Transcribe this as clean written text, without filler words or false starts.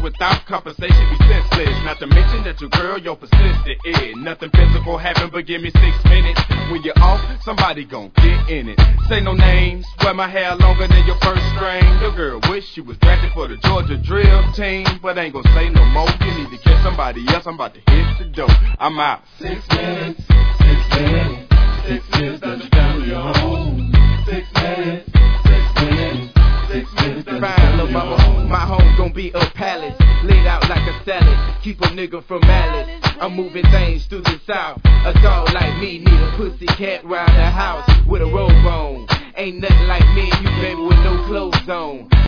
without compensation be senseless. Not to mention that your girl, your persistent is. Nothing physical happen, but give me 6 minutes. When you're off, somebody gon' get in it. Say no names, wear my hair longer than your first string. Your girl wish she was drafted for the Georgia drill team, but ain't gon' say no more. You need to catch somebody else, I'm about to hit the dough. I'm out. 6 minutes, 6 minutes, 6 minutes, touchdown to your home. 6 minutes, 6 minutes, 6 minutes, Fine, little mama, my home gon' be a palace, laid out like a salad, keep a nigga from malice. I'm moving things through the south. A dog like me need a pussy cat round the house with a robe on. Ain't nothing like me and you, baby, with no clothes on.